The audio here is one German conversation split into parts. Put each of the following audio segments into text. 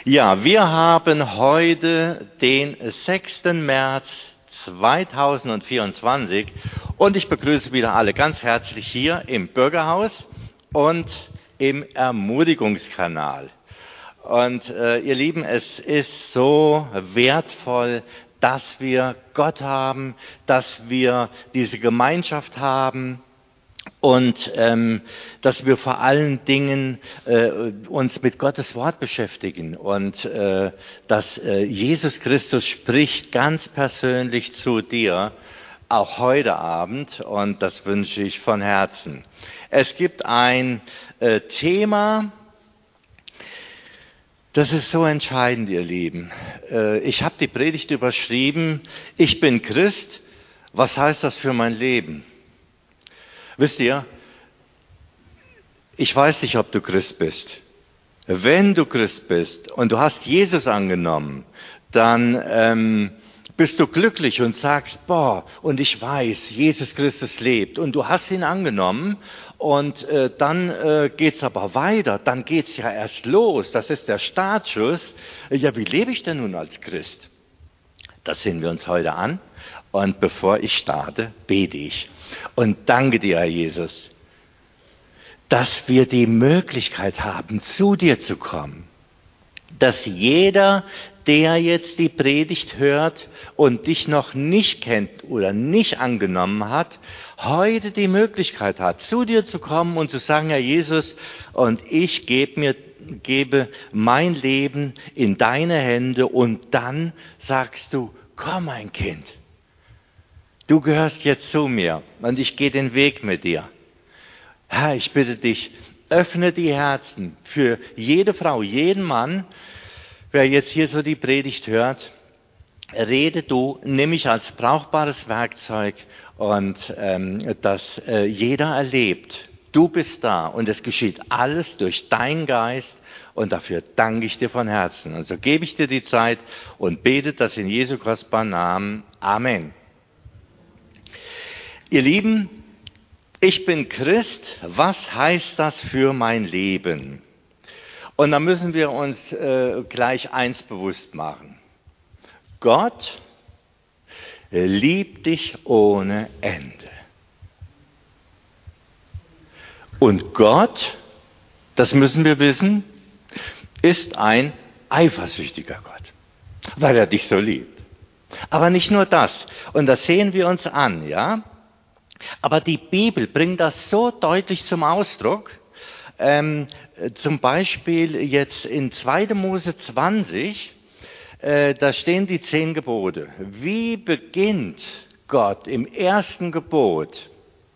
Ja, wir haben heute den 6. März 2024 und ich begrüße wieder alle ganz herzlich hier im Bürgerhaus und im Ermutigungskanal. Und ihr Lieben, es ist so wertvoll, dass wir Gott haben, dass wir diese Gemeinschaft haben. Und dass wir vor allen Dingen uns mit Gottes Wort beschäftigen und dass Jesus Christus spricht ganz persönlich zu dir, auch heute Abend, und das wünsche ich von Herzen. Es gibt ein Thema, das ist so entscheidend, ihr Lieben. Ich habe die Predigt überschrieben, ich bin Christ, was heißt das für mein Leben? Wisst ihr, ich weiß nicht, ob du Christ bist. Wenn du Christ bist und du hast Jesus angenommen, dann bist du glücklich und sagst, boah, und ich weiß, Jesus Christus lebt und du hast ihn angenommen und dann geht's aber weiter, dann geht's ja erst los, das ist der Startschuss. Ja, wie lebe ich denn nun als Christ? Das sehen wir uns heute an. Und bevor ich starte, bete ich und danke dir, Herr Jesus, dass wir die Möglichkeit haben, zu dir zu kommen. Dass jeder, der jetzt die Predigt hört und dich noch nicht kennt oder nicht angenommen hat, heute die Möglichkeit hat, zu dir zu kommen und zu sagen, Herr Jesus, und ich gebe mein Leben in deine Hände und dann sagst du, komm mein Kind. Du gehörst jetzt zu mir und ich gehe den Weg mit dir. Herr, ich bitte dich, öffne die Herzen für jede Frau, jeden Mann, wer jetzt hier so die Predigt hört, rede du, nimm mich als brauchbares Werkzeug und dass jeder erlebt, du bist da und es geschieht alles durch deinen Geist und dafür danke ich dir von Herzen. Und so gebe ich dir die Zeit und bete das in Jesu kostbaren Namen. Amen. Ihr Lieben, ich bin Christ, was heißt das für mein Leben? Und da müssen wir uns gleich eins bewusst machen. Gott liebt dich ohne Ende. Und Gott, das müssen wir wissen, ist ein eifersüchtiger Gott, weil er dich so liebt. Aber nicht nur das, und das sehen wir uns an, ja? Aber die Bibel bringt das so deutlich zum Ausdruck, zum Beispiel jetzt in 2. Mose 20, da stehen die 10 Gebote. Wie beginnt Gott im ersten Gebot?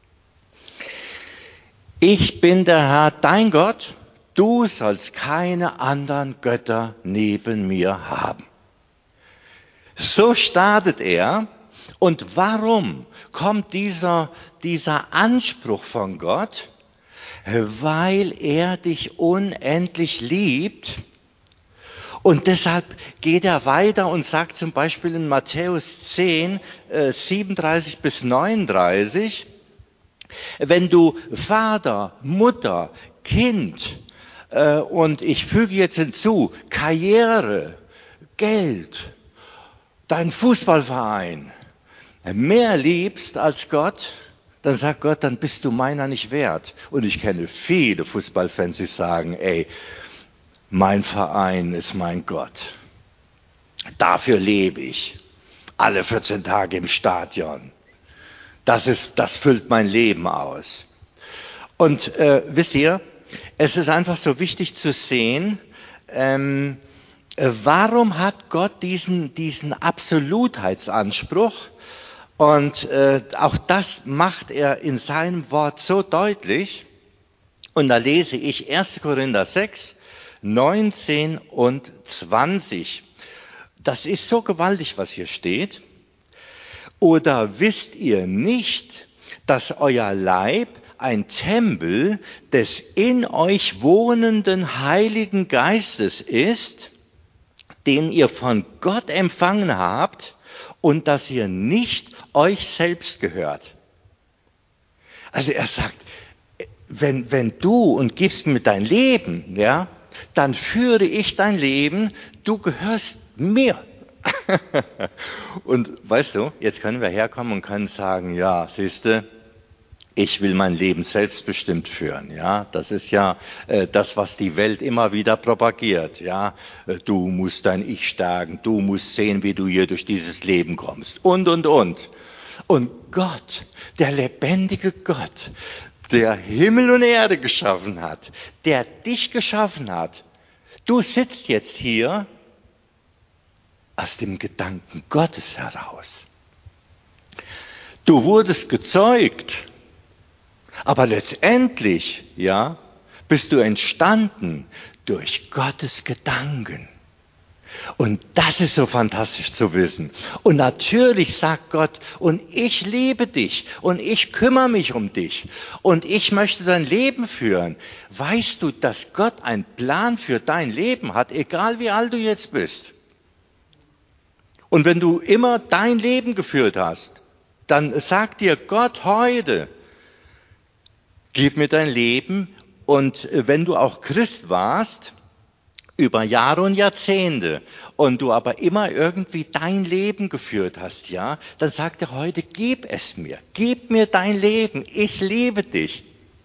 Ich bin der Herr, dein Gott, du sollst keine anderen Götter neben mir haben. So startet er. Und warum kommt dieser Anspruch von Gott? Weil er dich unendlich liebt. Und deshalb geht er weiter und sagt zum Beispiel in Matthäus 10, 37 bis 39, wenn du Vater, Mutter, Kind und ich füge jetzt hinzu, Karriere, Geld, dein Fußballverein, mehr liebst als Gott, dann sagt Gott, dann bist du meiner nicht wert. Und ich kenne viele Fußballfans, die sagen, ey, mein Verein ist mein Gott. Dafür lebe ich. Alle 14 Tage im Stadion. Das füllt mein Leben aus. Und wisst ihr, es ist einfach so wichtig zu sehen, warum hat Gott diesen Absolutheitsanspruch? Und auch das macht er in seinem Wort so deutlich. Und da lese ich 1. Korinther 6, 19 und 20. Das ist so gewaltig, was hier steht. Oder wisst ihr nicht, dass euer Leib ein Tempel des in euch wohnenden Heiligen Geistes ist, den ihr von Gott empfangen habt, und dass ihr nicht euch selbst gehört. Also er sagt, wenn du und gibst mir dein Leben, ja, dann führe ich dein Leben, du gehörst mir. Und weißt du, jetzt können wir herkommen und können sagen, ja, siehste, ich will mein Leben selbstbestimmt führen, ja. Das ist ja das, was die Welt immer wieder propagiert, ja. Du musst dein Ich stärken, du musst sehen, wie du hier durch dieses Leben kommst und. Und Gott, der lebendige Gott, der Himmel und Erde geschaffen hat, der dich geschaffen hat, du sitzt jetzt hier aus dem Gedanken Gottes heraus. Du wurdest gezeugt. Aber letztendlich, ja, bist du entstanden durch Gottes Gedanken. Und das ist so fantastisch zu wissen. Und natürlich sagt Gott, und ich liebe dich und ich kümmere mich um dich und ich möchte dein Leben führen. Weißt du, dass Gott einen Plan für dein Leben hat, egal wie alt du jetzt bist? Und wenn du immer dein Leben geführt hast, dann sagt dir Gott heute, gib mir dein Leben, und wenn du auch Christ warst, über Jahre und Jahrzehnte, und du aber immer irgendwie dein Leben geführt hast, ja, dann sagt er heute, gib es mir, gib mir dein Leben, ich liebe dich.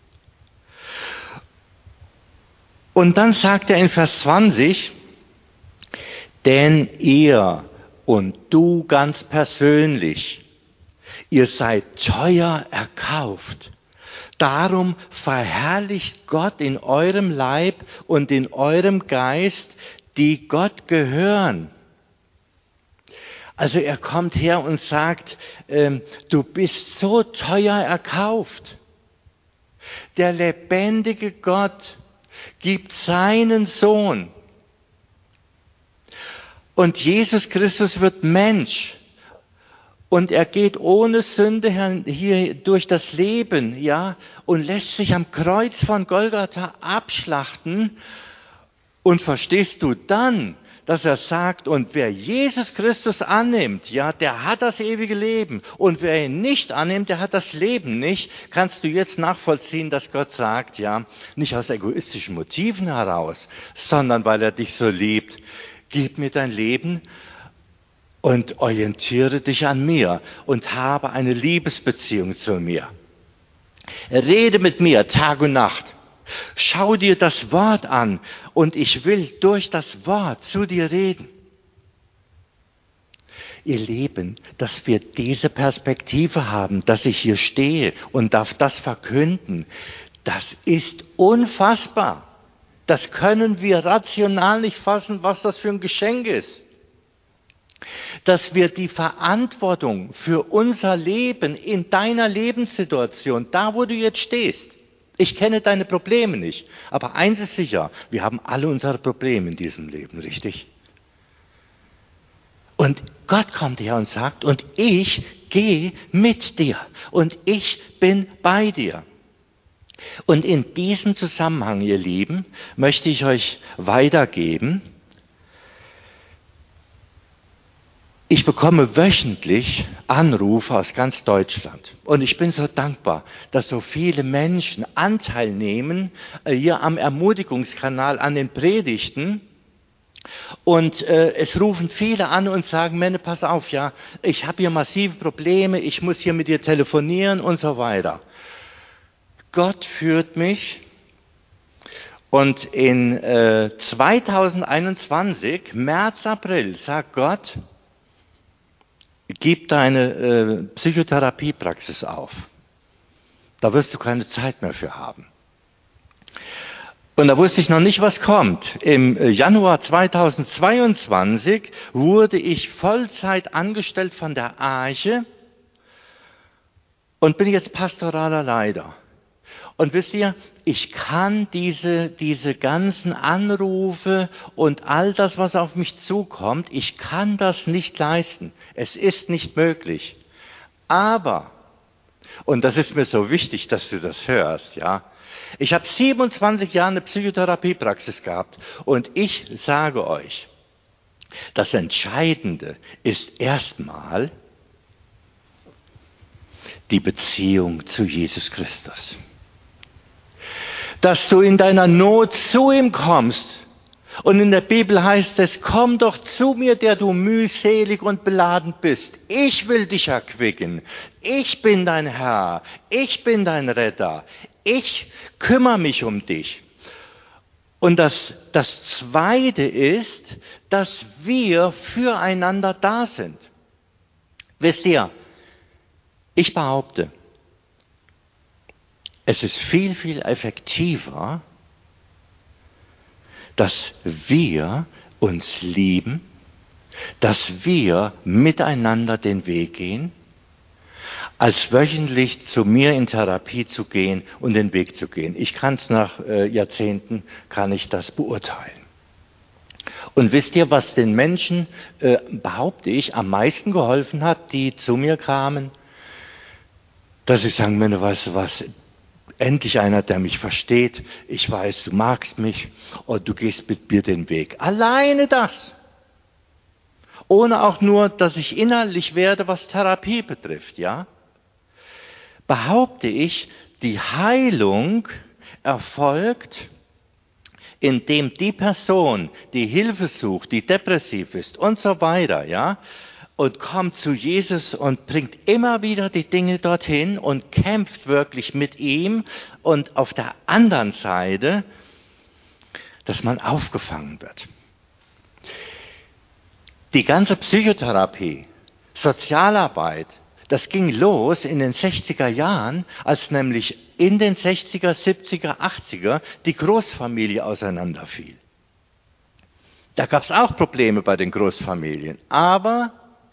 Und dann sagt er in Vers 20, denn ihr und du ganz persönlich, ihr seid teuer erkauft. Darum verherrlicht Gott in eurem Leib und in eurem Geist, die Gott gehören. Also er kommt her und sagt, du bist so teuer erkauft. Der lebendige Gott gibt seinen Sohn. Und Jesus Christus wird Mensch. Und er geht ohne Sünde hier durch das Leben, ja, und lässt sich am Kreuz von Golgatha abschlachten. Und verstehst du dann, dass er sagt, und wer Jesus Christus annimmt, ja, der hat das ewige Leben. Und wer ihn nicht annimmt, der hat das Leben nicht. Kannst du jetzt nachvollziehen, dass Gott sagt, ja, nicht aus egoistischen Motiven heraus, sondern weil er dich so liebt. Gib mir dein Leben und orientiere dich an mir und habe eine Liebesbeziehung zu mir. Rede mit mir Tag und Nacht. Schau dir das Wort an und ich will durch das Wort zu dir reden. Ihr Lieben, dass wir diese Perspektive haben, dass ich hier stehe und darf das verkünden, das ist unfassbar. Das können wir rational nicht fassen, was das für ein Geschenk ist. Dass wir die Verantwortung für unser Leben in deiner Lebenssituation, da wo du jetzt stehst, ich kenne deine Probleme nicht, aber eins ist sicher, wir haben alle unsere Probleme in diesem Leben, richtig? Und Gott kommt her und sagt, und ich gehe mit dir und ich bin bei dir. Und in diesem Zusammenhang, ihr Lieben, möchte ich euch weitergeben. Ich bekomme wöchentlich Anrufe aus ganz Deutschland. Und ich bin so dankbar, dass so viele Menschen Anteil nehmen hier am Ermutigungskanal an den Predigten. Und es rufen viele an und sagen, Menne, pass auf, ja, ich habe hier massive Probleme, ich muss hier mit dir telefonieren und so weiter. Gott führt mich. Und in 2021, März, April, sagt Gott, gib deine Psychotherapiepraxis auf. Da wirst du keine Zeit mehr für haben. Und da wusste ich noch nicht, was kommt. Im Januar 2022 wurde ich Vollzeit angestellt von der Arche und bin jetzt pastoraler Leiter. Und wisst ihr, ich kann diese ganzen Anrufe und all das, was auf mich zukommt, ich kann das nicht leisten. Es ist nicht möglich. Aber, und das ist mir so wichtig, dass du das hörst, ja, ich habe 27 Jahre eine Psychotherapiepraxis gehabt und ich sage euch, das Entscheidende ist erstmal die Beziehung zu Jesus Christus. dass du in deiner Not zu ihm kommst. Und in der Bibel heißt es, komm doch zu mir, der du mühselig und beladen bist. Ich will dich erquicken. Ich bin dein Herr. Ich bin dein Retter. Ich kümmere mich um dich. Und das Zweite ist, dass wir füreinander da sind. Wisst ihr, ich behaupte, es ist viel, viel effektiver, dass wir uns lieben, dass wir miteinander den Weg gehen, als wöchentlich zu mir in Therapie zu gehen und den Weg zu gehen. Ich kann es nach Jahrzehnten, kann ich das beurteilen. Und wisst ihr, was den Menschen, behaupte ich, am meisten geholfen hat, die zu mir kamen? Dass sie sagen, Mensch, weißt du was, endlich einer, der mich versteht. Ich weiß, du magst mich und du gehst mit mir den Weg. Alleine das. Ohne auch nur, dass ich innerlich werde, was Therapie betrifft, ja? Behaupte ich, die Heilung erfolgt, indem die Person, die Hilfe sucht, die depressiv ist und so weiter, ja, und kommt zu Jesus und bringt immer wieder die Dinge dorthin und kämpft wirklich mit ihm und auf der anderen Seite, dass man aufgefangen wird. Die ganze Psychotherapie, Sozialarbeit, das ging los in den 60er Jahren, als nämlich in den 60er, 70er, 80er die Großfamilie auseinanderfiel. Da gab es auch Probleme bei den Großfamilien, aber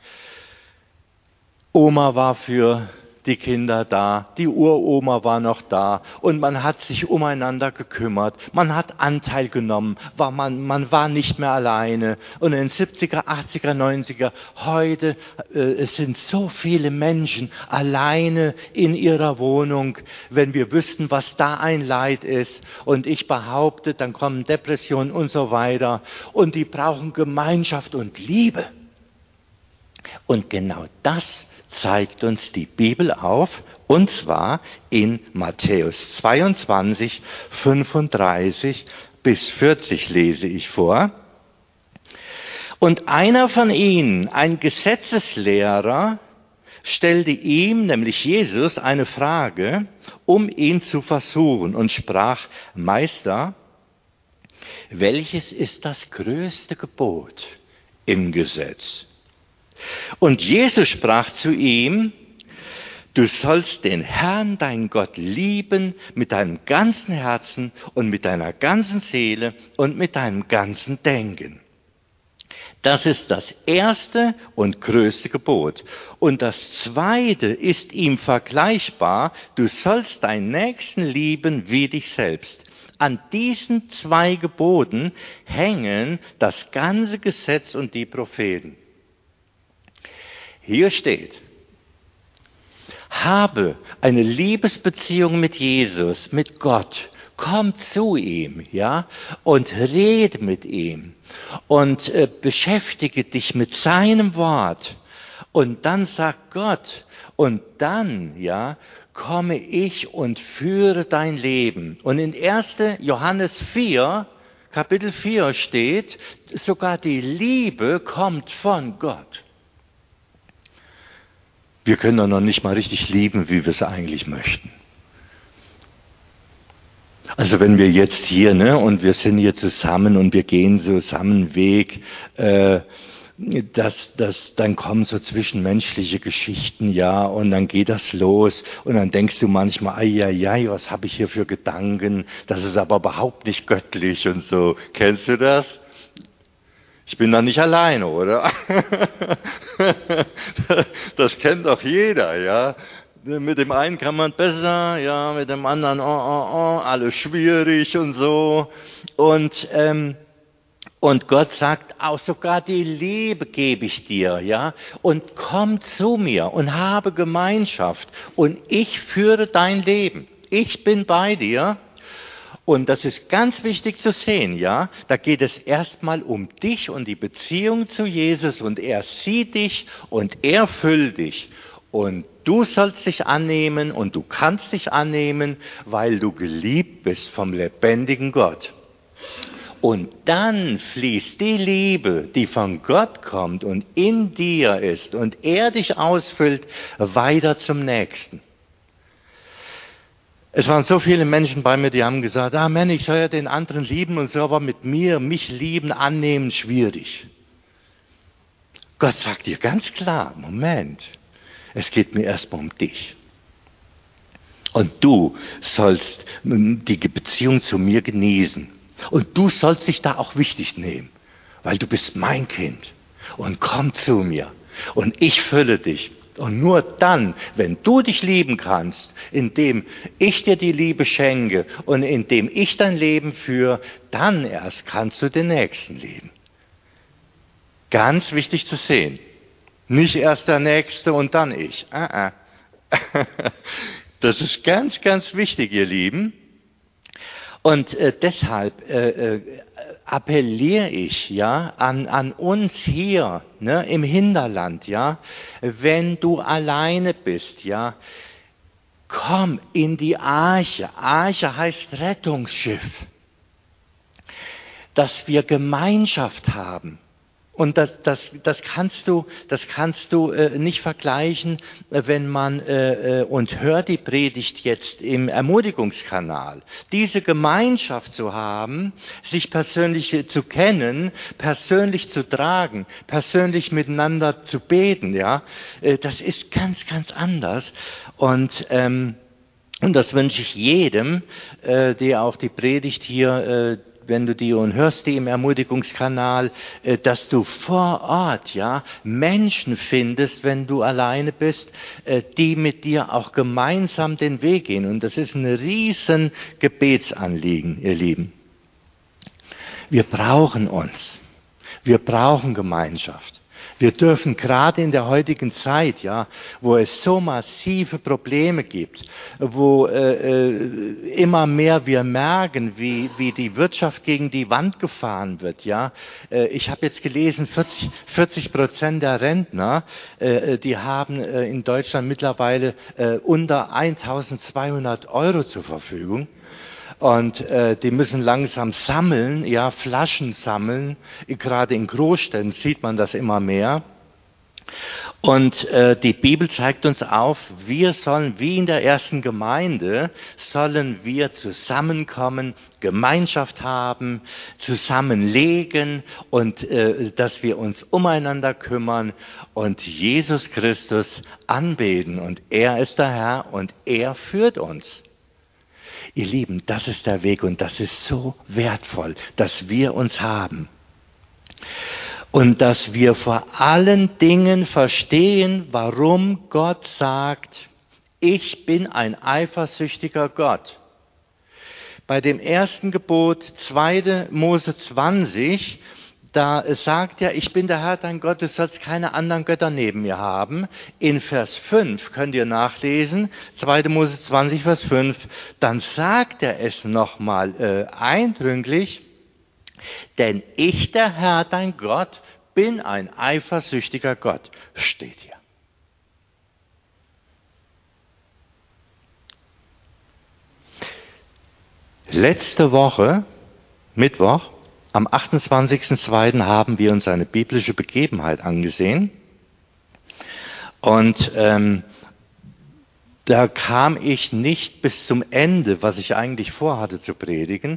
Oma war für die Kinder da, die Uroma war noch da und man hat sich umeinander gekümmert, man hat Anteil genommen, man war nicht mehr alleine. Und in den 70er, 80er, 90er, heute, es sind so viele Menschen alleine in ihrer Wohnung, wenn wir wüssten, was da ein Leid ist. Und ich behaupte, dann kommen Depressionen und so weiter und die brauchen Gemeinschaft und Liebe. Und genau das zeigt uns die Bibel auf, und zwar in Matthäus 22, 35 bis 40 lese ich vor. Und einer von ihnen, ein Gesetzeslehrer, stellte ihm, nämlich Jesus, eine Frage, um ihn zu versuchen und sprach, Meister, welches ist das größte Gebot im Gesetz? Und Jesus sprach zu ihm, du sollst den Herrn, dein Gott, lieben mit deinem ganzen Herzen und mit deiner ganzen Seele und mit deinem ganzen Denken. Das ist das erste und größte Gebot. Und das zweite ist ihm vergleichbar, du sollst deinen Nächsten lieben wie dich selbst. An diesen zwei Geboten hängen das ganze Gesetz und die Propheten. Hier steht, habe eine Liebesbeziehung mit Jesus, mit Gott. Komm zu ihm, ja, und rede mit ihm und beschäftige dich mit seinem Wort. Und dann sagt Gott, und dann, ja, komme ich und führe dein Leben. Und in 1. Johannes 4, Kapitel 4 steht, sogar die Liebe kommt von Gott. Wir können doch noch nicht mal richtig lieben, wie wir es eigentlich möchten. Also wenn wir jetzt hier, ne, und wir sind hier zusammen und wir gehen zusammen einen Weg, dann kommen so zwischenmenschliche Geschichten, ja, und dann geht das los und dann denkst du manchmal, ai, was habe ich hier für Gedanken, das ist aber überhaupt nicht göttlich und so. Kennst du das? Ich bin da nicht alleine, oder? Das kennt doch jeder, ja. Mit dem einen kann man besser, ja, mit dem anderen, alles schwierig und so. Und Gott sagt, auch sogar die Liebe gebe ich dir, ja. Und komm zu mir und habe Gemeinschaft und ich führe dein Leben. Ich bin bei dir. Und das ist ganz wichtig zu sehen, ja. Da geht es erstmal um dich und die Beziehung zu Jesus und er sieht dich und er füllt dich. Und du sollst dich annehmen und du kannst dich annehmen, weil du geliebt bist vom lebendigen Gott. Und dann fließt die Liebe, die von Gott kommt und in dir ist und er dich ausfüllt, weiter zum Nächsten. Es waren so viele Menschen bei mir, die haben gesagt, Mann, ich soll ja den anderen lieben und so, aber mit mich lieben, annehmen, schwierig. Gott sagt dir ganz klar, Moment, es geht mir erstmal um dich. Und du sollst die Beziehung zu mir genießen. Und du sollst dich da auch wichtig nehmen, weil du bist mein Kind. Und komm zu mir. Und ich fülle dich. Und nur dann, wenn du dich lieben kannst, indem ich dir die Liebe schenke und indem ich dein Leben führe, dann erst kannst du den Nächsten lieben. Ganz wichtig zu sehen. Nicht erst der Nächste und dann ich. Das ist ganz, ganz wichtig, ihr Lieben. Und deshalb appelliere ich an uns hier im Hinterland, wenn du alleine bist, komm in die Arche. Arche heißt Rettungsschiff, dass wir Gemeinschaft haben. Und das kannst du nicht vergleichen, wenn man und hört die Predigt jetzt im Ermutigungskanal. Diese Gemeinschaft zu haben, sich persönlich zu kennen, persönlich zu tragen, persönlich miteinander zu beten, das ist ganz, ganz anders. Und das wünsche ich jedem, der auch die Predigt hier wenn du die und hörst die im Ermutigungskanal, dass du vor Ort Menschen findest, wenn du alleine bist, die mit dir auch gemeinsam den Weg gehen. Und das ist ein riesen Gebetsanliegen, ihr Lieben. Wir brauchen uns. Wir brauchen Gemeinschaft. Wir dürfen gerade in der heutigen Zeit, wo es so massive Probleme gibt, wo immer mehr wir merken, wie die Wirtschaft gegen die Wand gefahren wird, Ich habe jetzt gelesen, 40% der Rentner, die haben in Deutschland mittlerweile unter 1.200 € zur Verfügung. Und die müssen langsam sammeln, Flaschen sammeln. Gerade in Großstädten sieht man das immer mehr. Und die Bibel zeigt uns auf, wir sollen, wie in der ersten Gemeinde, sollen wir zusammenkommen, Gemeinschaft haben, zusammenlegen und dass wir uns umeinander kümmern und Jesus Christus anbeten. Und er ist der Herr und er führt uns. Ihr Lieben, das ist der Weg und das ist so wertvoll, dass wir uns haben. Und dass wir vor allen Dingen verstehen, warum Gott sagt, ich bin ein eifersüchtiger Gott. Bei dem ersten Gebot, 2. Mose 20, da sagt er, ich bin der Herr dein Gott, du sollst keine anderen Götter neben mir haben. In Vers 5 könnt ihr nachlesen, 2. Mose 20, Vers 5, dann sagt er es nochmal eindrücklich, denn ich, der Herr dein Gott, bin ein eifersüchtiger Gott, steht hier. Letzte Woche, Mittwoch, am 28.02. haben wir uns eine biblische Begebenheit angesehen und da kam ich nicht bis zum Ende, was ich eigentlich vorhatte zu predigen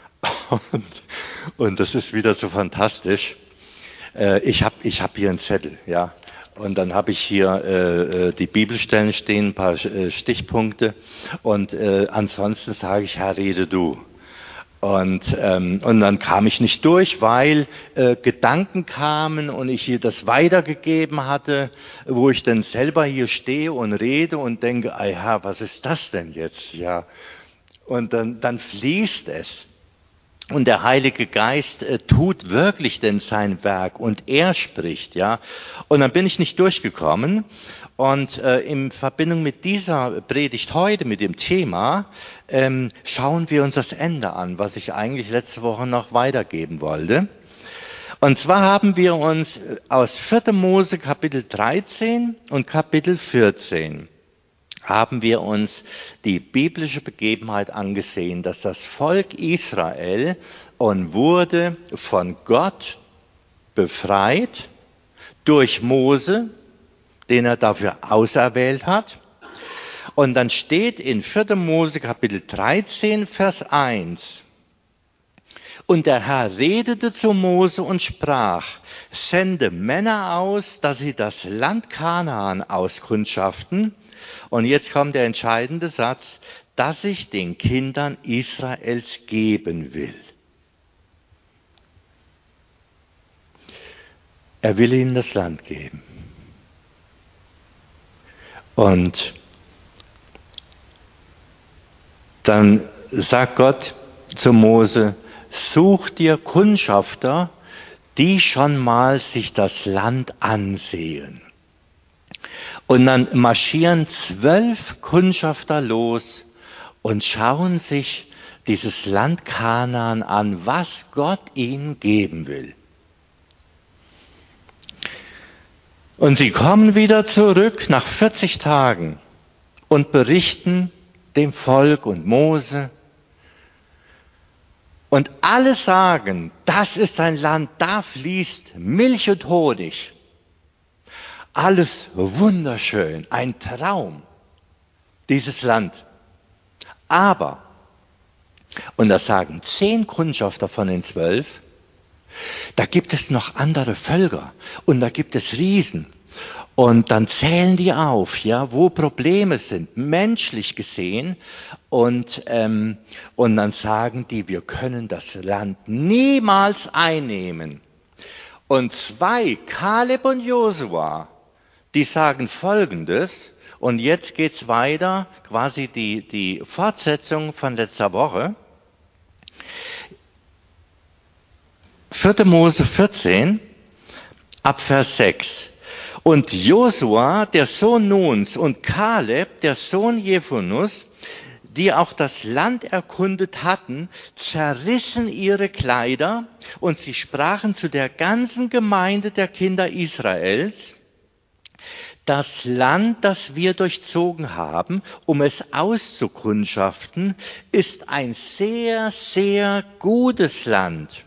und das ist wieder so fantastisch. Ich hab hier einen Zettel, und dann habe ich hier die Bibelstellen stehen, ein paar Stichpunkte und ansonsten sage ich, Herr, rede du. Und dann kam ich nicht durch, weil Gedanken kamen und ich hier das weitergegeben hatte, wo ich dann selber hier stehe und rede und denke, Herr, was ist das denn jetzt? Und dann fließt es. Und der Heilige Geist tut wirklich denn sein Werk und er spricht, Und dann bin ich nicht durchgekommen. Und in Verbindung mit dieser Predigt heute, mit dem Thema, schauen wir uns das Ende an, was ich eigentlich letzte Woche noch weitergeben wollte. Und zwar haben wir uns aus 4. Mose Kapitel 13 und Kapitel 14 haben wir uns die biblische Begebenheit angesehen, dass das Volk Israel und wurde von Gott befreit durch Mose, den er dafür auserwählt hat. Und dann steht in 4. Mose Kapitel 13, Vers 1, und der Herr redete zu Mose und sprach, sende Männer aus, dass sie das Land Kanaan auskundschaften. Und jetzt kommt der entscheidende Satz, dass ich den Kindern Israels geben will. Er will ihnen das Land geben. Und dann sagt Gott zu Mose, such dir Kundschafter, die schon mal sich das Land ansehen. Und dann marschieren 12 Kundschafter los und schauen sich dieses Land Kanaan an, was Gott ihnen geben will. Und sie kommen wieder zurück nach 40 Tagen und berichten dem Volk und Mose. Und alle sagen, das ist ein Land, da fließt Milch und Honig. Alles wunderschön, ein Traum, dieses Land. Aber, und das sagen 10 Kundschafter von den 12, da gibt es noch andere Völker und da gibt es Riesen. Und dann zählen die auf, ja, wo Probleme sind, menschlich gesehen. Und dann sagen die, wir können das Land niemals einnehmen. Und 2, Kaleb und Josua, die sagen Folgendes. Und jetzt geht's weiter, quasi die Fortsetzung von letzter Woche. 4. Mose 14, ab Vers 6. Und Josua, der Sohn Nuns, und Kaleb, der Sohn Jephunnus, die auch das Land erkundet hatten, zerrissen ihre Kleider und sie sprachen zu der ganzen Gemeinde der Kinder Israels, das Land, das wir durchzogen haben, um es auszukundschaften, ist ein sehr, sehr gutes Land.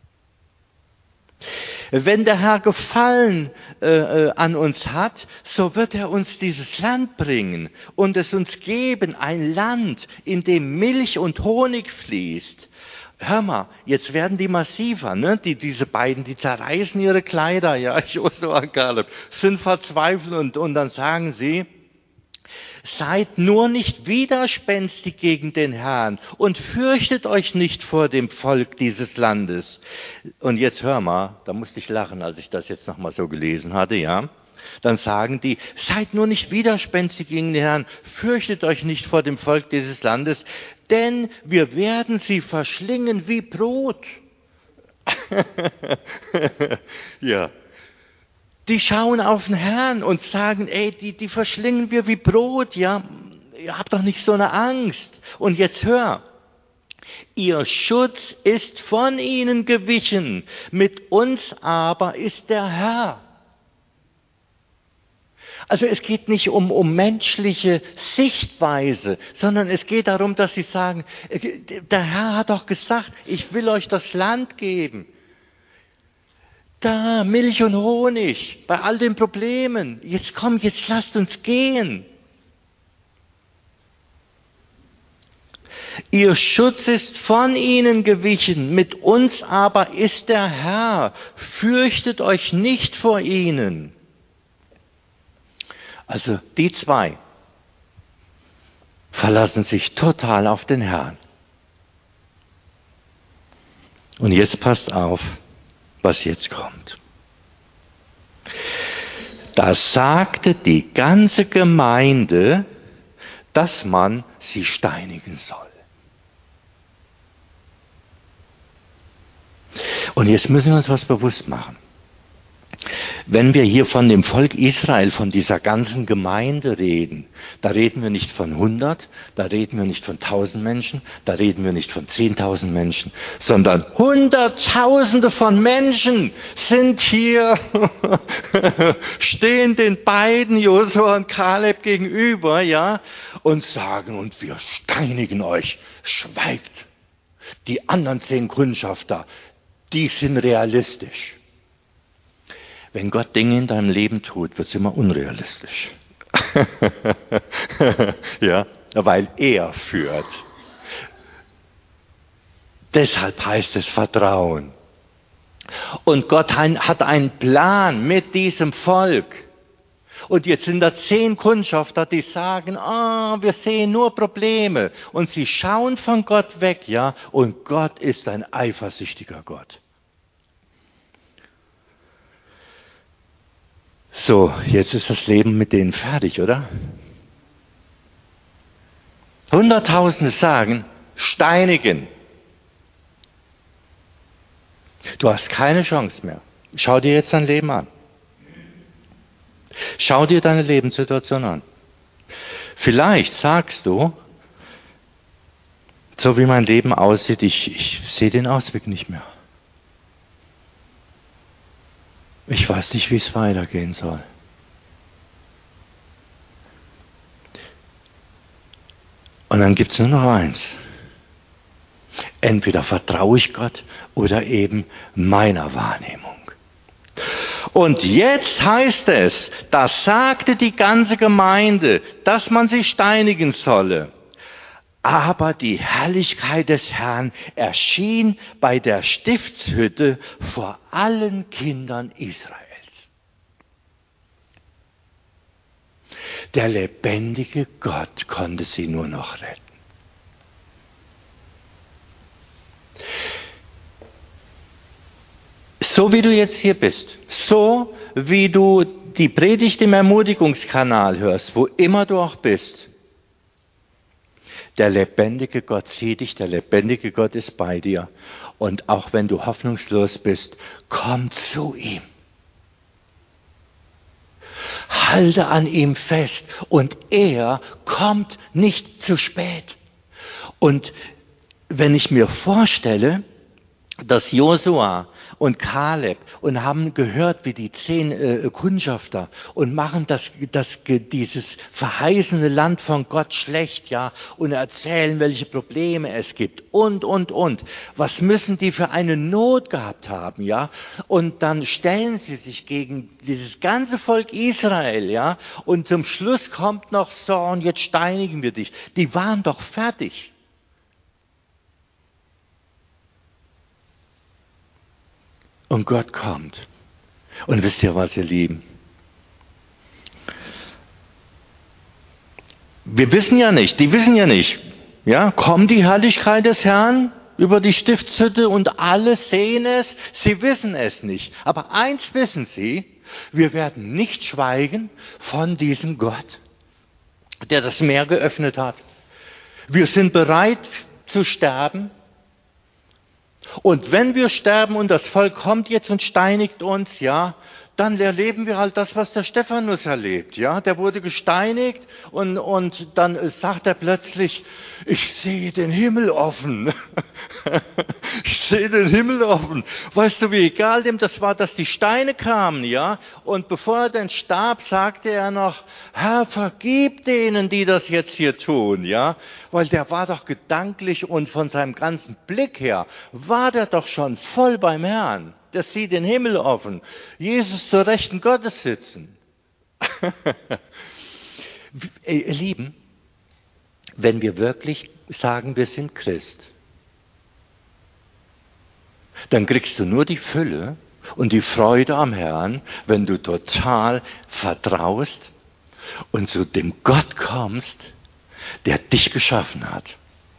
Wenn der Herr Gefallen an uns hat, so wird er uns dieses Land bringen und es uns geben, ein Land, in dem Milch und Honig fließt. Hör mal, jetzt werden die massiver, ne? Diese beiden, die zerreißen ihre Kleider, ja, Josua und Kaleb, sind verzweifelt und dann sagen sie, seid nur nicht widerspenstig gegen den Herrn und fürchtet euch nicht vor dem Volk dieses Landes. Und jetzt hör mal, da musste ich lachen, als ich das jetzt nochmal so gelesen hatte, ja. Dann sagen die, seid nur nicht widerspenstig gegen den Herrn, fürchtet euch nicht vor dem Volk dieses Landes, denn wir werden sie verschlingen wie Brot. Ja. Die schauen auf den Herrn und sagen, ey, die verschlingen wir wie Brot, ja. Ihr habt doch nicht so eine Angst. Und jetzt hör, ihr Schutz ist von ihnen gewichen, mit uns aber ist der Herr. Also es geht nicht um menschliche Sichtweise, sondern es geht darum, dass sie sagen, der Herr hat doch gesagt, ich will euch das Land geben. Da, Milch und Honig, bei all den Problemen. Jetzt komm, jetzt lasst uns gehen. Ihr Schutz ist von ihnen gewichen, mit uns aber ist der Herr. Fürchtet euch nicht vor ihnen. Also die 2 verlassen sich total auf den Herrn. Und jetzt passt auf, was jetzt kommt. Da sagte die ganze Gemeinde, dass man sie steinigen soll. Und jetzt müssen wir uns was bewusst machen. Wenn wir hier von dem Volk Israel, von dieser ganzen Gemeinde reden, da reden wir nicht von 100, da reden wir nicht von 1000 Menschen, da reden wir nicht von 10.000 Menschen, sondern Hunderttausende von Menschen sind hier, stehen den beiden, Josua und Kaleb, gegenüber, ja, und sagen, und wir steinigen euch, schweigt. Die anderen 10 Kundschafter, die sind realistisch. Wenn Gott Dinge in deinem Leben tut, wird es immer unrealistisch. Ja, weil er führt. Deshalb heißt es Vertrauen. Und Gott hat einen Plan mit diesem Volk. Und jetzt sind da 10 Kundschafter, die sagen, wir sehen nur Probleme. Und sie schauen von Gott weg, ja. Und Gott ist ein eifersüchtiger Gott. So, jetzt ist das Leben mit denen fertig, oder? Hunderttausende sagen, steinigen. Du hast keine Chance mehr. Schau dir jetzt dein Leben an. Schau dir deine Lebenssituation an. Vielleicht sagst du, so wie mein Leben aussieht, ich sehe den Ausweg nicht mehr. Ich weiß nicht, wie es weitergehen soll. Und dann gibt es nur noch eins. Entweder vertraue ich Gott oder eben meiner Wahrnehmung. Und jetzt heißt es, das sagte die ganze Gemeinde, dass man sie steinigen solle. Aber die Herrlichkeit des Herrn erschien bei der Stiftshütte vor allen Kindern Israels. Der lebendige Gott konnte sie nur noch retten. So wie du jetzt hier bist, so wie du die Predigt im Ermutigungskanal hörst, wo immer du auch bist, der lebendige Gott sieht dich, der lebendige Gott ist bei dir. Und auch wenn du hoffnungslos bist, komm zu ihm. Halte an ihm fest und er kommt nicht zu spät. Und wenn ich mir vorstelle, dass Josua und Kaleb und haben gehört, wie die 10 Kundschafter und machen dieses verheißene Land von Gott schlecht, ja, und erzählen, welche Probleme es gibt und. Was müssen die für eine Not gehabt haben, ja? Und dann stellen sie sich gegen dieses ganze Volk Israel, ja, und zum Schluss kommt noch so, und jetzt steinigen wir dich. Die waren doch fertig. Und Gott kommt. Und wisst ihr was, ihr Lieben? Die wissen ja nicht, ja, kommt die Herrlichkeit des Herrn über die Stiftshütte und alle sehen es, sie wissen es nicht. Aber eins wissen sie, wir werden nicht schweigen von diesem Gott, der das Meer geöffnet hat. Wir sind bereit zu sterben. Und wenn wir sterben und das Volk kommt jetzt und steinigt uns, ja, dann erleben wir halt das, was der Stephanus erlebt, ja. Der wurde gesteinigt und dann sagt er plötzlich, ich sehe den Himmel offen. Ich sehe den Himmel offen. Weißt du, wie egal dem das war, dass die Steine kamen, ja. Und bevor er dann starb, sagte er noch, Herr, vergib denen, die das jetzt hier tun, ja. Weil der war doch gedanklich und von seinem ganzen Blick her, war der doch schon voll beim Herrn. Der sieht den Himmel offen. Jesus zur Rechten Gottes sitzen. Ihr Lieben, wenn wir wirklich sagen, wir sind Christ, dann kriegst du nur die Fülle und die Freude am Herrn, wenn du total vertraust und zu dem Gott kommst, der dich geschaffen hat.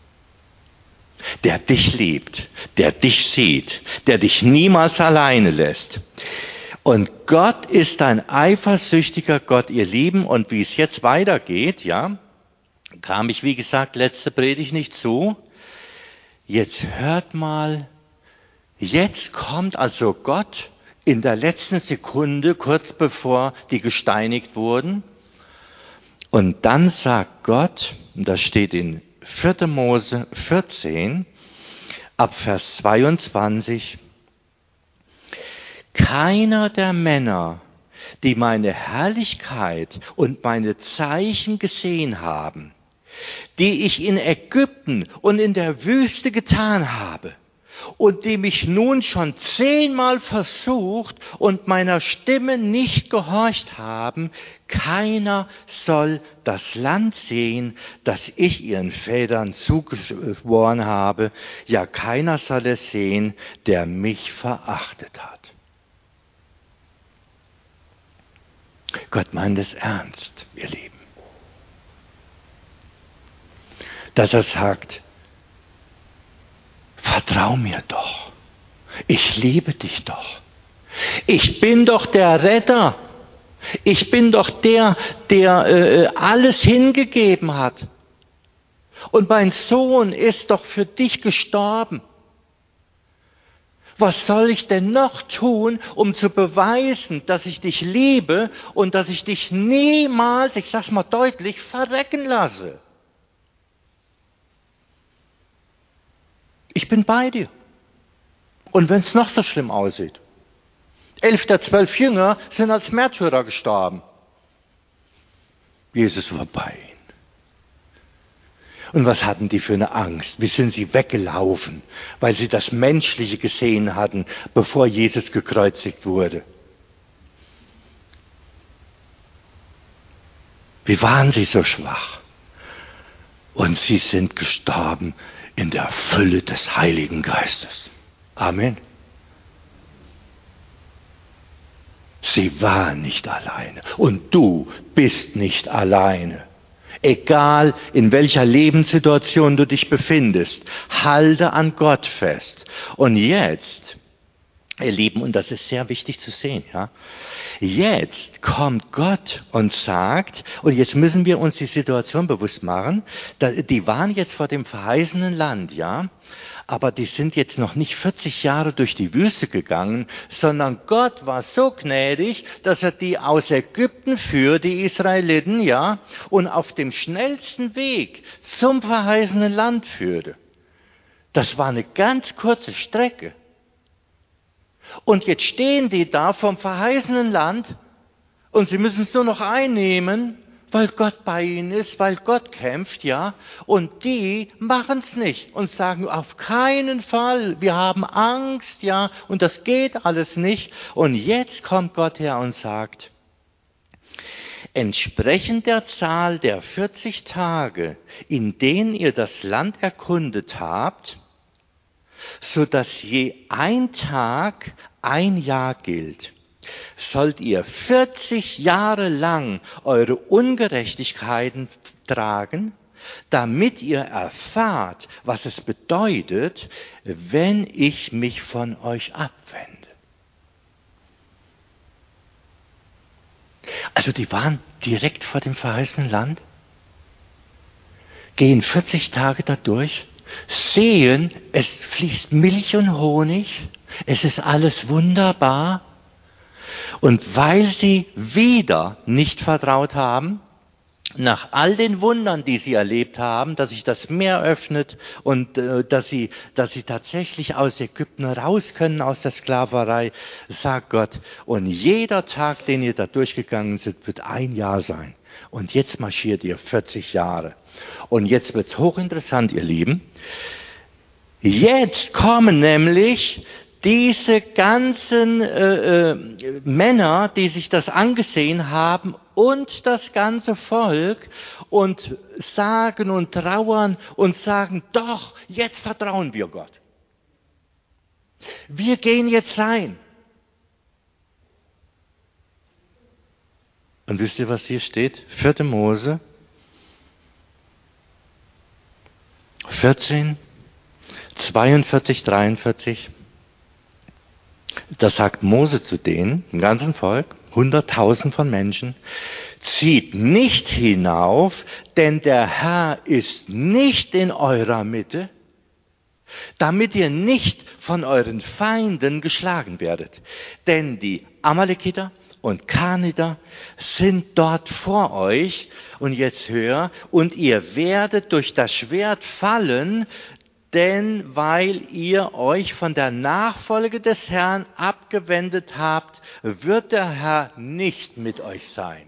Der dich liebt, der dich sieht, der dich niemals alleine lässt. Und Gott ist ein eifersüchtiger Gott, ihr Lieben. Und wie es jetzt weitergeht, ja, kam ich, wie gesagt, letzte Predigt nicht zu. Jetzt hört mal, jetzt kommt also Gott in der letzten Sekunde, kurz bevor die gesteinigt wurden. Und dann sagt Gott, und das steht in 4. Mose 14, ab Vers 22, keiner der Männer, die meine Herrlichkeit und meine Zeichen gesehen haben, die ich in Ägypten und in der Wüste getan habe und die mich nun schon 10-mal versucht und meiner Stimme nicht gehorcht haben, keiner soll das Land sehen, das ich ihren Vätern zugeschworen habe, ja keiner soll es sehen, der mich verachtet hat. Gott meint es ernst, ihr Lieben. Dass er sagt, vertrau mir doch, ich liebe dich doch, ich bin doch der Retter, ich bin doch der alles hingegeben hat. Und mein Sohn ist doch für dich gestorben. Was soll ich denn noch tun, um zu beweisen, dass ich dich liebe und dass ich dich niemals, ich sag's mal deutlich, verrecken lasse? Ich bin bei dir. Und wenn es noch so schlimm aussieht. 11 der 12 Jünger sind als Märtyrer gestorben. Jesus war bei ihnen. Und was hatten die für eine Angst? Wie sind sie weggelaufen, weil sie das Menschliche gesehen hatten, bevor Jesus gekreuzigt wurde? Wie waren sie so schwach? Und sie sind gestorben in der Fülle des Heiligen Geistes. Amen. Sie waren nicht alleine. Und du bist nicht alleine. Egal in welcher Lebenssituation du dich befindest, halte an Gott fest. Und jetzt, ihr Lieben, und das ist sehr wichtig zu sehen, ja, jetzt kommt Gott und sagt, und jetzt müssen wir uns die Situation bewusst machen, die waren jetzt vor dem verheißenen Land, ja, aber die sind jetzt noch nicht 40 Jahre durch die Wüste gegangen, sondern Gott war so gnädig, dass er die aus Ägypten führt, die Israeliten, ja, und auf dem schnellsten Weg zum verheißenen Land führte. Das war eine ganz kurze Strecke. Und jetzt stehen die da vom verheißenen Land und sie müssen es nur noch einnehmen, weil Gott bei ihnen ist, weil Gott kämpft, ja. Und die machen es nicht und sagen, auf keinen Fall, wir haben Angst, ja, und das geht alles nicht. Und jetzt kommt Gott her und sagt, entsprechend der Zahl der 40 Tage, in denen ihr das Land erkundet habt, so dass je ein Tag ein Jahr gilt, sollt ihr 40 Jahre lang eure Ungerechtigkeiten tragen, damit ihr erfahrt, was es bedeutet, wenn ich mich von euch abwende. Also die waren direkt vor dem verheißenen Land, gehen 40 Tage da durch, sehen, es fließt Milch und Honig, es ist alles wunderbar. Und weil sie wieder nicht vertraut haben, nach all den Wundern, die sie erlebt haben, dass sich das Meer öffnet und dass sie tatsächlich aus Ägypten raus können, aus der Sklaverei, sagt Gott, und jeder Tag, den ihr da durchgegangen seid, wird ein Jahr sein. Und jetzt marschiert ihr 40 Jahre. Und jetzt wird's hochinteressant, ihr Lieben. Jetzt kommen nämlich diese ganzen Männer, die sich das angesehen haben, und das ganze Volk und sagen und trauern und sagen, doch, jetzt vertrauen wir Gott. Wir gehen jetzt rein. Und wisst ihr, was hier steht? 4. Mose 14, 42, 43. Da sagt Mose zu denen, dem ganzen Volk, 100.000 von Menschen, zieht nicht hinauf, denn der Herr ist nicht in eurer Mitte. damit ihr nicht von euren Feinden geschlagen werdet. Denn die Amalekiter und Kaniter sind dort vor euch, und jetzt hör, und ihr werdet durch das Schwert fallen, denn weil ihr euch von der Nachfolge des Herrn abgewendet habt, wird der Herr nicht mit euch sein.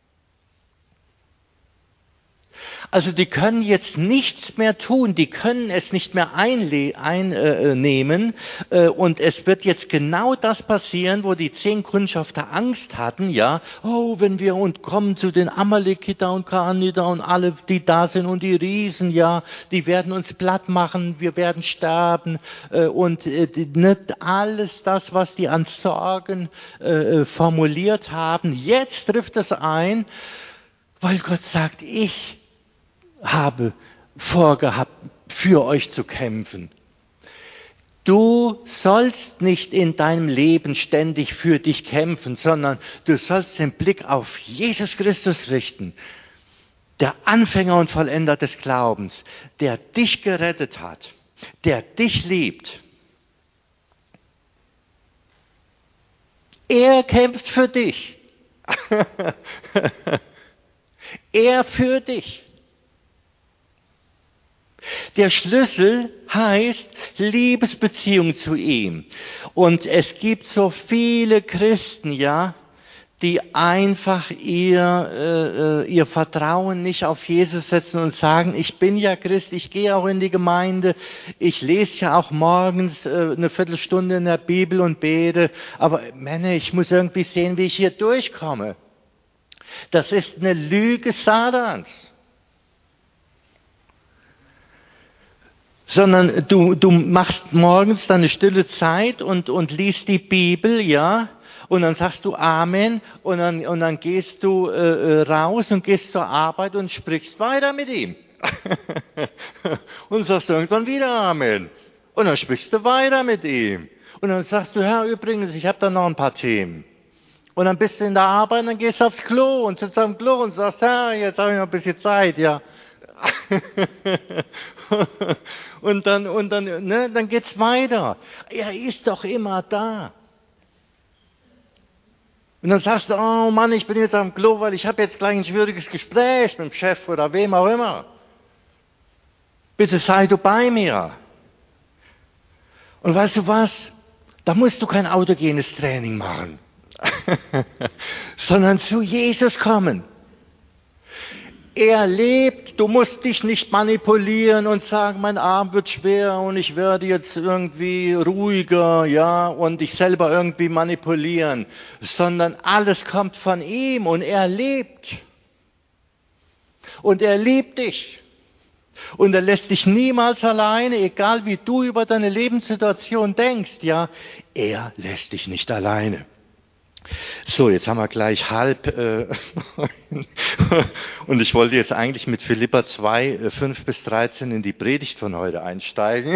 Also die können jetzt nichts mehr tun, die können es nicht mehr einnehmen und es wird jetzt genau das passieren, wo die 10 Kundschafter Angst hatten, ja, oh, wenn wir und kommen zu den Amalekiter und Kaniter und alle, die da sind und die Riesen, ja, die werden uns platt machen, wir werden sterben und nicht alles das, was die an Sorgen formuliert haben, jetzt trifft es ein, weil Gott sagt, ich habe vorgehabt, für euch zu kämpfen. Du sollst nicht in deinem Leben ständig für dich kämpfen, sondern du sollst den Blick auf Jesus Christus richten, der Anfänger und Vollender des Glaubens, der dich gerettet hat, der dich liebt. Er kämpft für dich. Er für dich. Der Schlüssel heißt Liebesbeziehung zu ihm. Und es gibt so viele Christen, ja, die einfach ihr Vertrauen nicht auf Jesus setzen und sagen, ich bin ja Christ, ich gehe auch in die Gemeinde, ich lese ja auch morgens eine Viertelstunde in der Bibel und bete, aber Männer, ich muss irgendwie sehen, wie ich hier durchkomme. Das ist eine Lüge Satans. Sondern du machst morgens deine stille Zeit und liest die Bibel, ja, und dann sagst du Amen und dann gehst du raus und gehst zur Arbeit und sprichst weiter mit ihm. Und sagst irgendwann wieder Amen. Und dann sprichst du weiter mit ihm. Und dann sagst du, Herr, übrigens, ich habe da noch ein paar Themen. Und dann bist du in der Arbeit und dann gehst du aufs Klo und sitzt am Klo und sagst, Herr, jetzt habe ich noch ein bisschen Zeit, ja. und dann geht's weiter. Er ist doch immer da. Und dann sagst du, oh Mann, ich bin jetzt am Klo, weil ich habe jetzt gleich ein schwieriges Gespräch mit dem Chef oder wem auch immer. Bitte sei du bei mir. Und weißt du was? Da musst du kein autogenes Training machen, sondern zu Jesus kommen. Er lebt, du musst dich nicht manipulieren und sagen, mein Arm wird schwer und ich werde jetzt irgendwie ruhiger, ja, und dich selber irgendwie manipulieren, sondern alles kommt von ihm und er lebt. Und er liebt dich. Und er lässt dich niemals alleine, egal wie du über deine Lebenssituation denkst, ja, er lässt dich nicht alleine. So, jetzt haben wir gleich halb und ich wollte jetzt eigentlich mit Philipper 2, 5 bis 13 in die Predigt von heute einsteigen.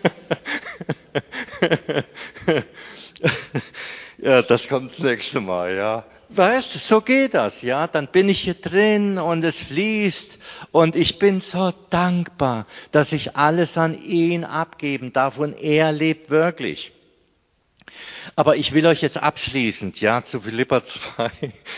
Ja, das kommt das nächste Mal, ja. Weißt du, so geht das, ja. Dann bin ich hier drin und es fließt und ich bin so dankbar, dass ich alles an ihn abgeben darf und er lebt wirklich. Aber ich will euch jetzt abschließend, ja, zu Philipper 2,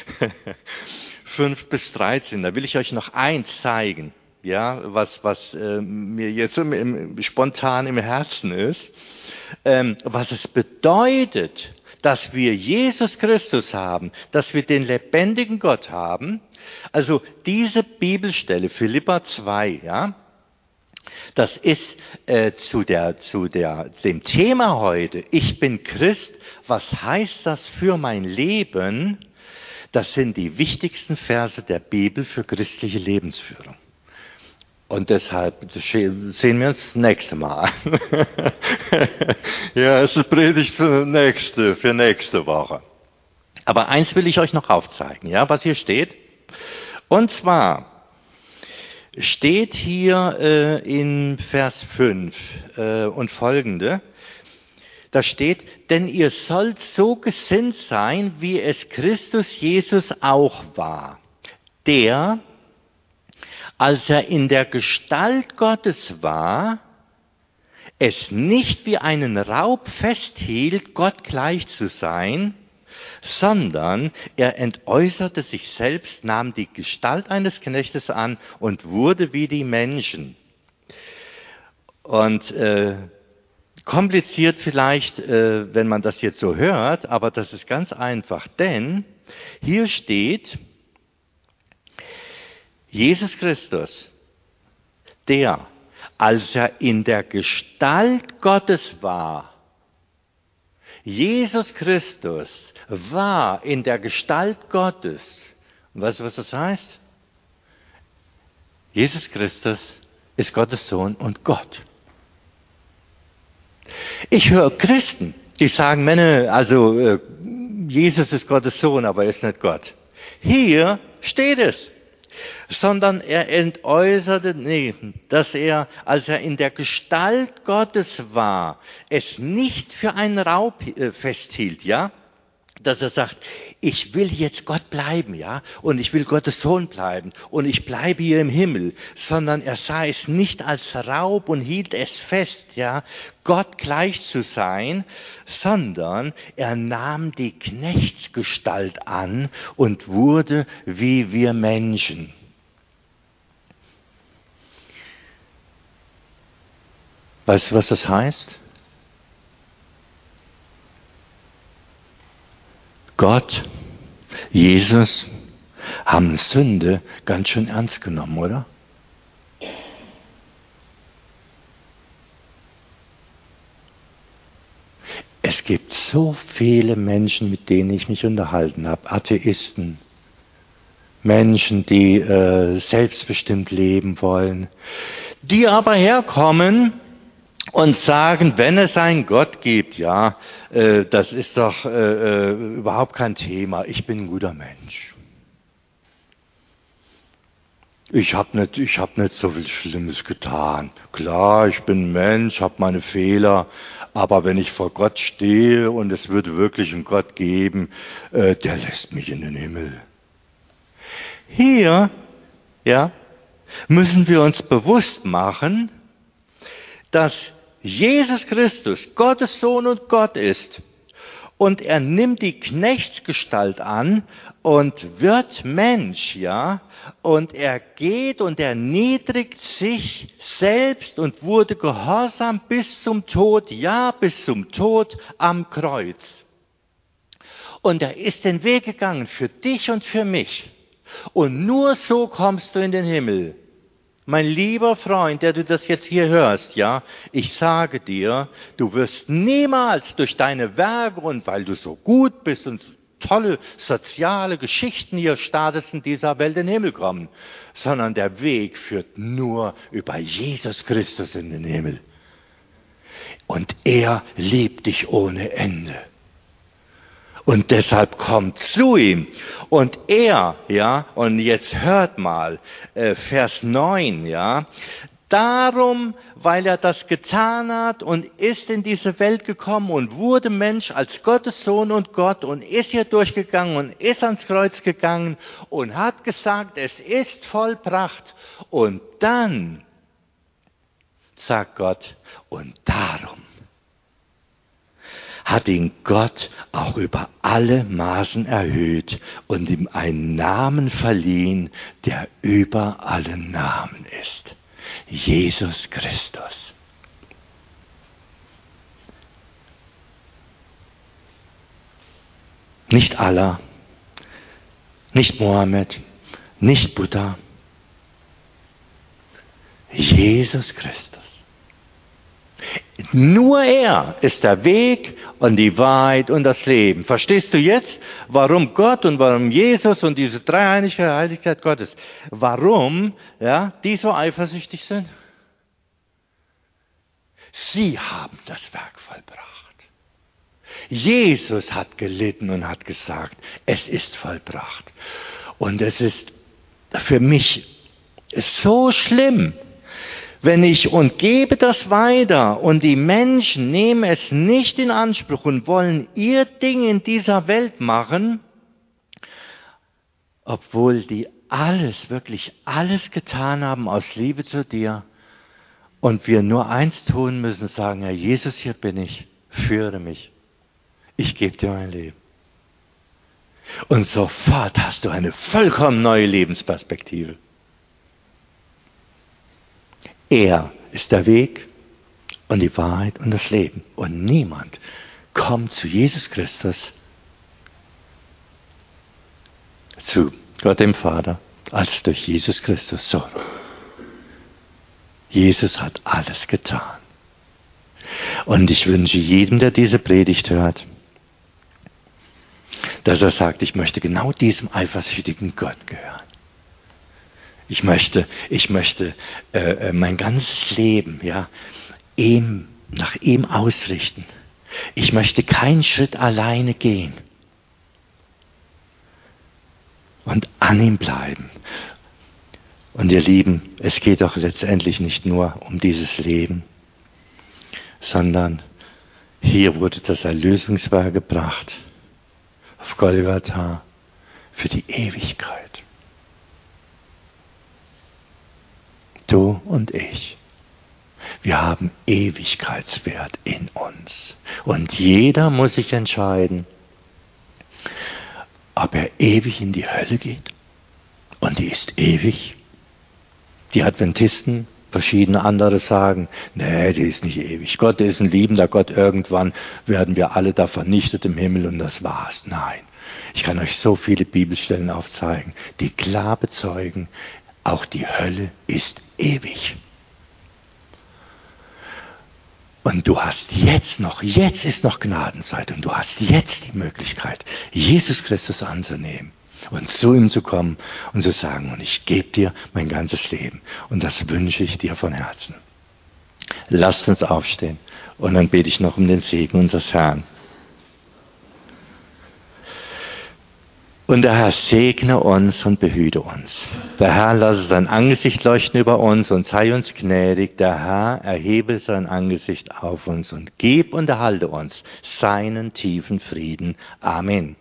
5 bis 13, da will ich euch noch eins zeigen, ja, was mir jetzt spontan im Herzen ist, was es bedeutet, dass wir Jesus Christus haben, dass wir den lebendigen Gott haben. Also diese Bibelstelle, Philipper 2, ja, das ist zu dem Thema heute, ich bin Christ, was heißt das für mein Leben? Das sind die wichtigsten Verse der Bibel für christliche Lebensführung. Und deshalb sehen wir uns das nächste Mal an. Ja, es ist Predigt für nächste Woche. Aber eins will ich euch noch aufzeigen, ja, was hier steht. Und zwar steht hier in Vers 5 und folgende, da steht, denn ihr sollt so gesinnt sein, wie es Christus Jesus auch war, der, als er in der Gestalt Gottes war, es nicht wie einen Raub festhielt, Gott gleich zu sein, sondern er entäußerte sich selbst, nahm die Gestalt eines Knechtes an und wurde wie die Menschen. Und kompliziert vielleicht, wenn man das jetzt so hört, aber das ist ganz einfach, denn hier steht, Jesus Christus, der, als er in der Gestalt Gottes war, Jesus Christus war in der Gestalt Gottes. Und weißt du, was das heißt? Jesus Christus ist Gottes Sohn und Gott. Ich höre Christen, die sagen, Jesus ist Gottes Sohn, aber er ist nicht Gott. Hier steht es. Sondern er entäußerte, dass er, als er in der Gestalt Gottes war, es nicht für einen Raub festhielt, ja? Dass er sagt, ich will jetzt Gott bleiben, ja? Und ich will Gottes Sohn bleiben und ich bleibe hier im Himmel, sondern er sah es nicht als Raub und hielt es fest, ja? Gott gleich zu sein, sondern er nahm die Knechtsgestalt an und wurde wie wir Menschen. Weißt du, was das heißt? Gott, Jesus haben Sünde ganz schön ernst genommen, oder? Es gibt so viele Menschen, mit denen ich mich unterhalten habe, Atheisten, Menschen, die selbstbestimmt leben wollen, die aber herkommen und sagen, wenn es einen Gott gibt, ja, das ist doch überhaupt kein Thema, ich bin ein guter Mensch. Ich hab nicht so viel Schlimmes getan. Klar, ich bin ein Mensch, habe meine Fehler, aber wenn ich vor Gott stehe und es würde wirklich einen Gott geben, der lässt mich in den Himmel. Hier, ja, müssen wir uns bewusst machen, dass Jesus Christus Gottes Sohn und Gott ist. Und er nimmt die Knechtsgestalt an und wird Mensch, ja. Und er geht und erniedrigt sich selbst und wurde gehorsam bis zum Tod, ja, bis zum Tod am Kreuz. Und er ist den Weg gegangen für dich und für mich. Und nur so kommst du in den Himmel. Mein lieber Freund, der du das jetzt hier hörst, ja, ich sage dir, du wirst niemals durch deine Werke und weil du so gut bist und tolle soziale Geschichten hier startest in dieser Welt in den Himmel kommen, sondern der Weg führt nur über Jesus Christus in den Himmel. Und er liebt dich ohne Ende. Und deshalb kommt zu ihm. Und er, ja, und jetzt hört mal, Vers 9, ja, darum, weil er das getan hat und ist in diese Welt gekommen und wurde Mensch als Gottes Sohn und Gott und ist hier durchgegangen und ist ans Kreuz gegangen und hat gesagt, es ist vollbracht. Und dann sagt Gott, und darum hat ihn Gott auch über alle Maßen erhöht und ihm einen Namen verliehen, der über alle Namen ist. Jesus Christus. Nicht Allah, nicht Mohammed, nicht Buddha. Jesus Christus. Nur er ist der Weg und die Wahrheit und das Leben. Verstehst du jetzt, warum Gott und warum Jesus und diese Dreieinigkeit, Heiligkeit Gottes, warum ja, die so eifersüchtig sind? Sie haben das Werk vollbracht. Jesus hat gelitten und hat gesagt, es ist vollbracht. Und es ist für mich so schlimm, wenn ich und gebe das weiter und die Menschen nehmen es nicht in Anspruch und wollen ihr Ding in dieser Welt machen, obwohl die alles, wirklich alles getan haben aus Liebe zu dir Und wir nur eins tun müssen, sagen, Herr Jesus, hier bin ich, führe mich. Ich gebe dir mein Leben. Und sofort hast du eine vollkommen neue Lebensperspektive. Er ist der Weg und die Wahrheit und das Leben. Und niemand kommt zu Jesus Christus, zu Gott dem Vater, als durch Jesus Christus Sohn. Jesus hat alles getan. Und ich wünsche jedem, der diese Predigt hört, dass er sagt, ich möchte genau diesem eifersüchtigen Gott gehören. Ich möchte mein ganzes Leben nach ihm ausrichten. Ich möchte keinen Schritt alleine gehen und an ihm bleiben. Und ihr Lieben, es geht doch letztendlich nicht nur um dieses Leben, sondern hier wurde das Erlösungswerk gebracht, auf Golgatha, für die Ewigkeit. Du und ich, wir haben Ewigkeitswert in uns. Und jeder muss sich entscheiden, ob er ewig in die Hölle geht. Und die ist ewig. Die Adventisten, verschiedene andere sagen, nee, die ist nicht ewig. Gott ist ein liebender Gott. Irgendwann werden wir alle da vernichtet im Himmel und das war's. Nein. Ich kann euch so viele Bibelstellen aufzeigen, die klar bezeugen, auch die Hölle ist ewig. Und du hast jetzt ist noch Gnadenzeit und du hast jetzt die Möglichkeit, Jesus Christus anzunehmen und zu ihm zu kommen und zu sagen, und ich gebe dir mein ganzes Leben. Und das wünsche ich dir von Herzen. Lasst uns aufstehen und dann bete ich noch um den Segen unseres Herrn. Und der Herr segne uns und behüte uns. Der Herr lasse sein Angesicht leuchten über uns und sei uns gnädig. Der Herr erhebe sein Angesicht auf uns und gib und erhalte uns seinen tiefen Frieden. Amen.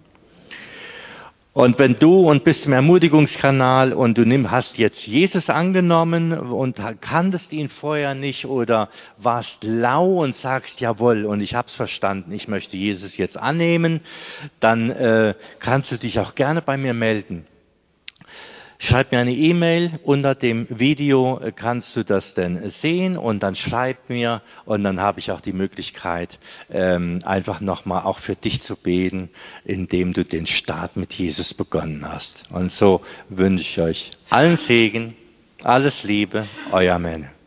Und wenn du bist im Ermutigungskanal und du hast jetzt Jesus angenommen und kanntest ihn vorher nicht oder warst lau und sagst, jawohl, und ich habe es verstanden, ich möchte Jesus jetzt annehmen, dann kannst du dich auch gerne bei mir melden. Schreib mir eine E-Mail, unter dem Video kannst du das denn sehen und dann schreib mir und dann habe ich auch die Möglichkeit, einfach nochmal auch für dich zu beten, indem du den Start mit Jesus begonnen hast. Und so wünsche ich euch allen Segen, alles Liebe, euer Männer.